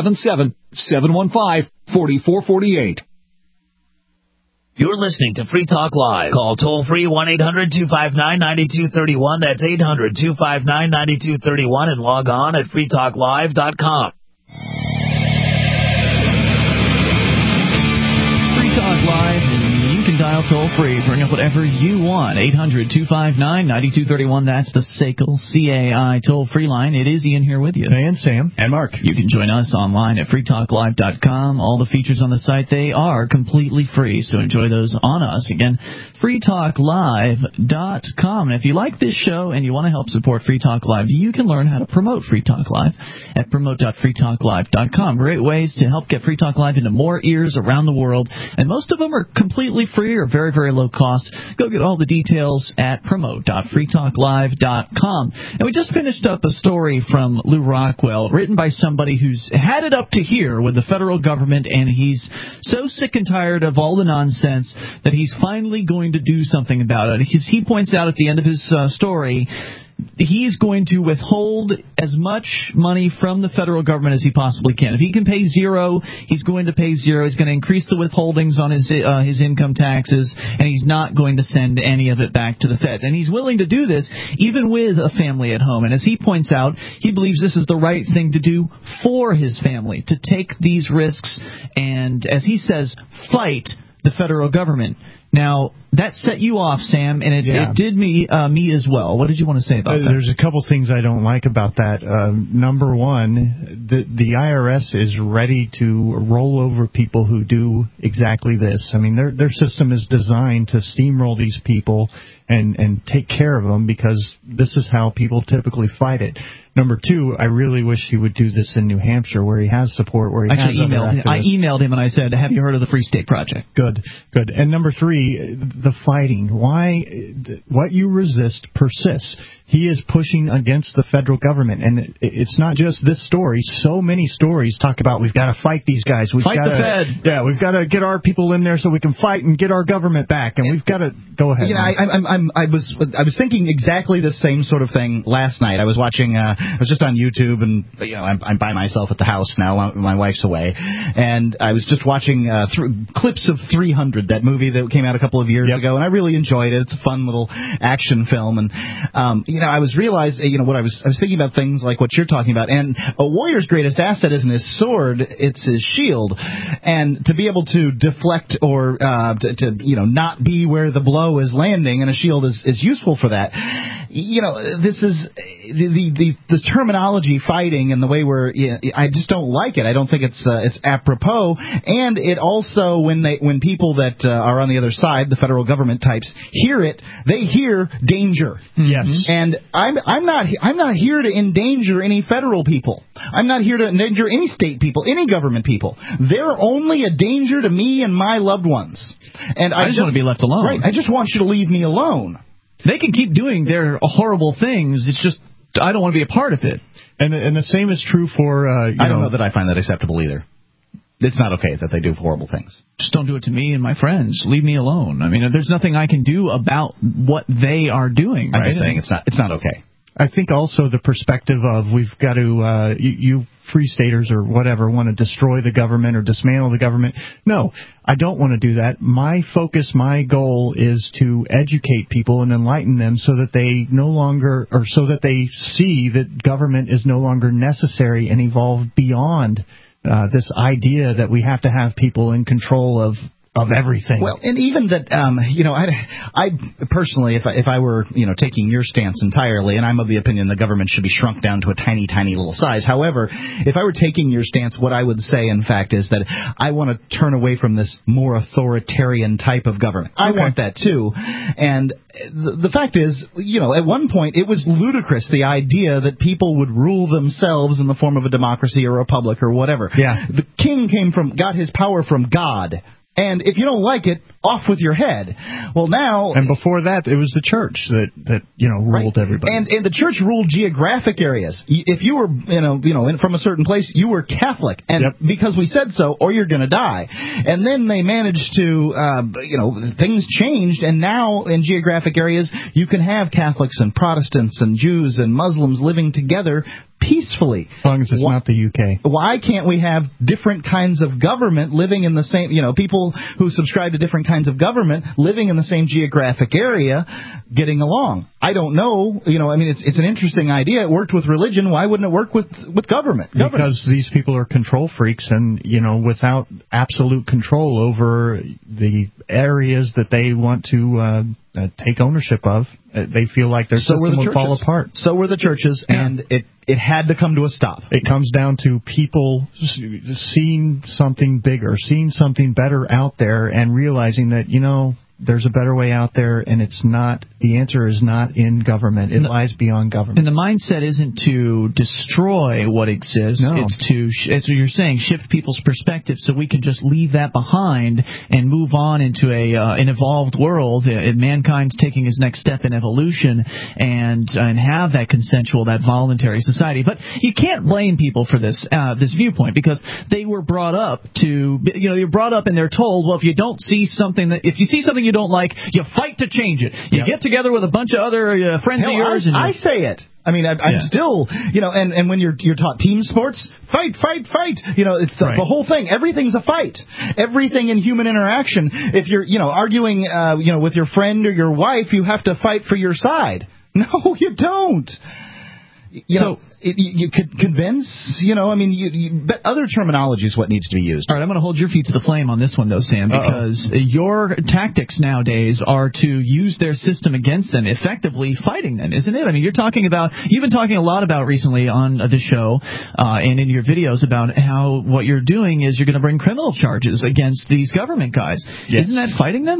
877-715-4448. You're listening to Free Talk Live. Call toll-free 1-800-259-9231. That's 800-259-9231. And log on at freetalklive.com. Free Talk Live. You can dial toll-free. Bring up whatever you want. 800-259-9231. That's the SACL CAI toll-free line. It is Ian here with you. And Sam. And Mark. You can join us online at freetalklive.com. All the features on the site, they are completely free, so enjoy those on us. Again, freetalklive.com. And if you like this show and you want to help support Free Talk Live, you can learn how to promote Free Talk Live at promote.freetalklive.com. Great ways to help get Free Talk Live into more ears around the world. And most of them are completely free or very, very low cost. Go get all the details at promote.freetalklive.com. And we just finished up a story from Lou Rockwell, written by somebody who's had it up to here with the federal government, and he's so sick and tired of all the nonsense that he's finally going to do something about it. He points out at the end of his story, he's going to withhold as much money from the federal government as he possibly can. If he can pay zero, he's going to pay zero. He's going to increase the withholdings on his income taxes, and he's not going to send any of it back to the feds. And he's willing to do this even with a family at home. And as he points out, he believes this is the right thing to do for his family, to take these risks and, as he says, fight the federal government. Now, that set you off, Sam, and it did me as well. What did you want to say about that? There's a couple things I don't like about that. Number one, the IRS is ready to roll over people who do exactly this. I mean, their system is designed to steamroll these people and take care of them, because this is how people typically fight it. Number two, I really wish he would do this in New Hampshire, where he has support, where he has other activists. I emailed him and I said, "Have you heard of the Free State Project?" Good. And number three, the fighting. Why? What you resist persists. He is pushing against the federal government, and it's not just this story. So many stories talk about we've got to fight these guys. We've fight got the Fed. Yeah, we've got to get our people in there so we can fight and get our government back. And we've got to go ahead. Yeah, I was thinking exactly the same sort of thing last night. I was watching. I was just on YouTube, and I'm by myself at the house now. My wife's away, and I was just watching clips of 300, that movie that came out a couple of years ago, and I really enjoyed it. It's a fun little action film, and I was realizing, what I was thinking about things like what you're talking about, and a warrior's greatest asset isn't his sword, it's his shield, and to be able to deflect or to not be where the blow is landing, and a shield is useful for that. This is the terminology fighting and the way I just don't like it. I don't think it's apropos, and it also when people that are on the other side, the federal government types, hear it, they hear danger. Yes. And I'm not here to endanger any federal people. I'm not here to endanger any state people, any government people. They're only a danger to me and my loved ones. And I just want to be left alone. Right. I just want you to leave me alone. They can keep doing their horrible things. It's just I don't want to be a part of it. And the same is true for. I don't know that I find that acceptable either. it's not okay that they do horrible things. Just don't do it to me and my friends. Leave me alone. I mean, there's nothing I can do about what they are doing. Right? I'm just saying it's not okay. I think also the perspective of we've got to, you free staters or whatever want to destroy the government or dismantle the government. No, I don't want to do that. My focus, my goal is to educate people and enlighten them so that they so that they see that government is no longer necessary and evolved beyond this idea that we have to have people in control of everything. Well, and even that, I personally, if I were, taking your stance entirely, and I'm of the opinion the government should be shrunk down to a tiny, tiny little size. However, if I were taking your stance, what I would say, in fact, is that I want to turn away from this more authoritarian type of government. I want that too. And the fact is, at one point it was ludicrous, the idea that people would rule themselves in the form of a democracy or a republic or whatever. Yeah. The king got his power from God. And if you don't like it, off with your head. Well, now... And before that, it was the church that ruled everybody. And the church ruled geographic areas. If you were, from a certain place, you were Catholic. And because we said so, or you're going to die. And then they managed to, things changed. And now in geographic areas, you can have Catholics and Protestants and Jews and Muslims living together peacefully. As long as it's not the UK. Why can't we have different kinds of government living in the same, people who subscribe to different kinds of government living in the same geographic area getting along? I don't know. It's an interesting idea. It worked with religion. Why wouldn't it work with government? Because these people are control freaks and, without absolute control over the areas that they want to take ownership of, they feel like their system will fall apart. So were the churches, and it had to come to a stop. It comes down to people seeing something bigger, seeing something better out there, and realizing that, there's a better way out there, and the answer is not in government. It lies beyond government. And the mindset isn't to destroy what exists. No. It's to, as you're saying, shift people's perspective so we can just leave that behind and move on into an evolved world. Mankind's taking his next step in evolution and have that consensual, that voluntary society. But you can't blame people for this viewpoint, because they were brought up you're brought up and they're told, well, if you see something you don't like, you fight to change it. You get together with a bunch of other friends of yours. I say it. I mean, I'm still, and when you're taught team sports, fight. It's the whole thing. Everything's a fight. Everything in human interaction. If you're, arguing, with your friend or your wife, you have to fight for your side. No, you don't. You could convince, other terminology is what needs to be used. All right, I'm going to hold your feet to the flame on this one, though, Sam, because your tactics nowadays are to use their system against them, effectively fighting them, isn't it? I mean, you've been talking a lot about recently on this show and in your videos about how what you're doing is you're going to bring criminal charges against these government guys. Yes. Isn't that fighting them?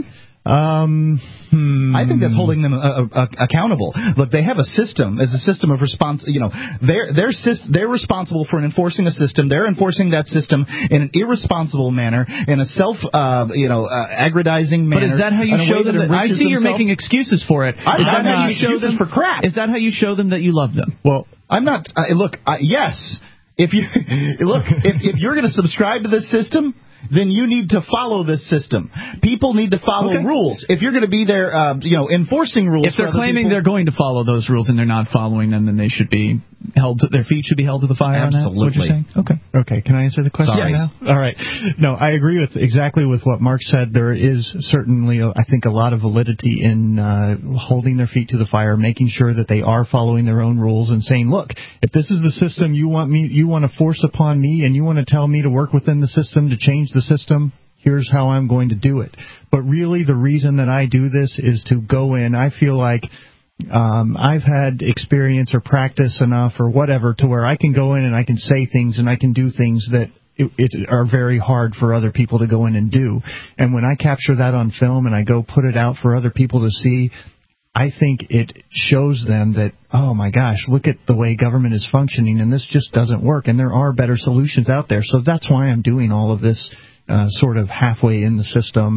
I think that's holding them accountable. Look, they have a system as a system of response. They're responsible for enforcing a system. They're enforcing that system in an irresponsible manner, in a aggrandizing manner. But is that how you show them? I see you're making excuses for it. I'm not excuses for crap. Is that how you show them that you love them? Well, I'm not. Yes. If you're going to subscribe to this system, then you need to follow this system. People need to follow rules. If you're going to be there, enforcing rules, if they're claiming they're going to follow those rules and they're not following them, then they should be their feet should be held to the fire. Absolutely. On that? What you're saying? Okay. Can I answer the question now? All right. No, I agree exactly with what Mark said. There is certainly, I think, a lot of validity in holding their feet to the fire, making sure that they are following their own rules, and saying, look, if this is the system you want to force upon me, and you want to tell me to work within the system to change the system, here's how I'm going to do it. But really, the reason that I do this is to go in. I feel like I've had experience or practice enough or whatever to where I can go in and I can say things and I can do things that are very hard for other people to go in and do. And when I capture that on film and I go put it out for other people to see, I think it shows them that, oh my gosh, look at the way government is functioning, and this just doesn't work, and there are better solutions out there. So that's why I'm doing all of this sort of halfway in the system,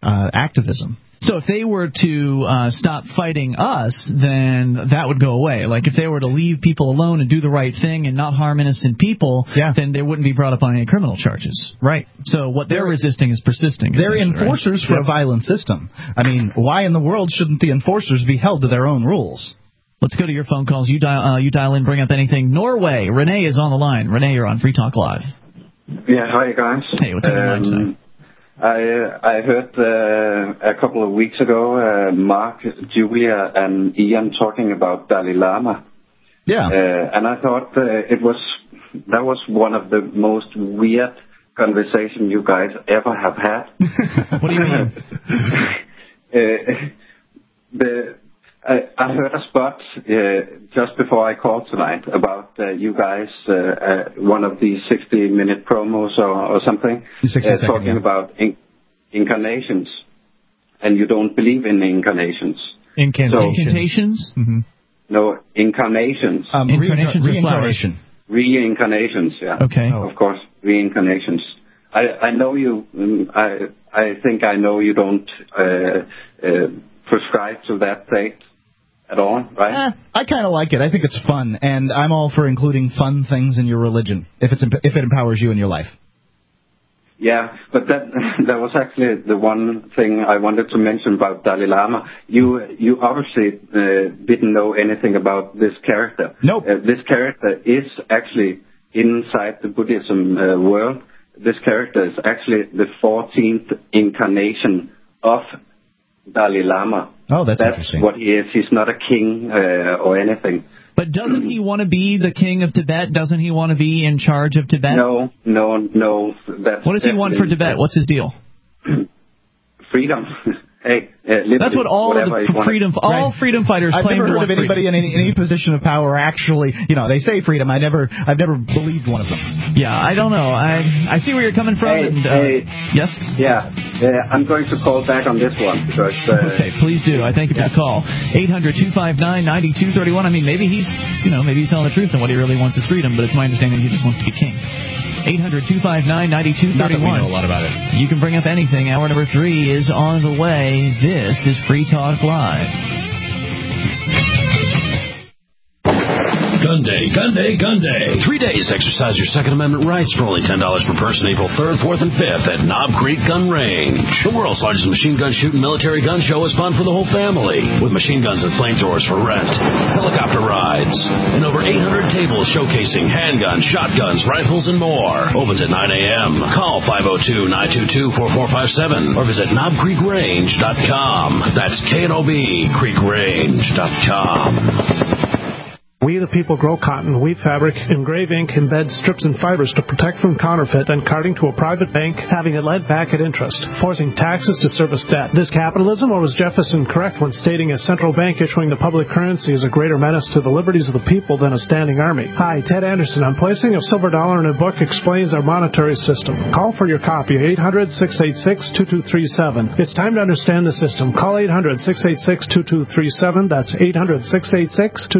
activism. So if they were to stop fighting us, then that would go away. Like if they were to leave people alone and do the right thing and not harm innocent people, then they wouldn't be brought up on any criminal charges. Right. So what they're resisting is persisting. They're enforcers for a violent system. I mean, why in the world shouldn't the enforcers be held to their own rules? Let's go to your phone calls. You dial in, bring up anything. Norway, Renee is on the line. Renee, you're on Free Talk Live. Yeah, hi guys. Hey, what's on your mind tonight? I heard a couple of weeks ago Mark, Julia, and Ian talking about Dalai Lama. Yeah. And I thought that was one of the most weird conversations you guys ever have had. What do you mean? I heard a spot just before I called tonight about you guys, one of these 60-minute promos or something, talking about incarnations, and you don't believe in incarnations. Incantations? Mm-hmm. No, incarnations. Reincarnation. Reincarnations, yeah. Okay. Of course, reincarnations. I know you. I think I know you don't prescribe to that faith at all, right? I kind of like it. I think it's fun, and I'm all for including fun things in your religion if it empowers you in your life. Yeah, but that was actually the one thing I wanted to mention about Dalai Lama. You obviously didn't know anything about this character. Nope. This character is actually inside the Buddhism world. This character is actually the 14th incarnation of Dalai Lama. Oh, that's interesting. What he is. He's not a king or anything. But doesn't he want to be the king of Tibet? Doesn't he want to be in charge of Tibet? No. What does he want for Tibet? What's his deal? Freedom. Hey, liberty, that's what all freedom fighters claim to want. I've never heard of anybody in any position of power actually, they say freedom. I've never believed one of them. Yeah, I don't know. I see where you're coming from. Yes? Yeah, I'm going to call back on this one because... okay, please do. I thank you for the call. 800-259-9231. I mean, maybe he's telling the truth and what he really wants is freedom, but it's my understanding he just wants to be king. 800-259-9231. Not that we know a lot about it. You can bring up anything. Hour number 3 is on the way. This is Free Talk Live. Gun Day, Gun Day, Gun Day. 3 days exercise your Second Amendment rights for only $10 per person April 3rd, 4th, and 5th at Knob Creek Gun Range. The world's largest machine gun shooting military gun show is fun for the whole family, with machine guns and flamethrowers for rent, helicopter rides, and over 800 tables showcasing handguns, shotguns, rifles, and more. Opens at 9 a.m. Call 502-922-4457 or visit knobcreekrange.com. That's K-N-O-B, creekrange.com. We the people grow cotton, weave fabric, engrave ink, embed strips and fibers to protect from counterfeit and carting to a private bank, having it lent back at interest, forcing taxes to service debt. This capitalism, or was Jefferson correct when stating a central bank issuing the public currency is a greater menace to the liberties of the people than a standing army? Hi, Ted Anderson. I'm placing a silver dollar in a book explains our monetary system. Call for your copy, 800-686-2237. It's time to understand the system. Call 800-686-2237. That's 800-686-2237.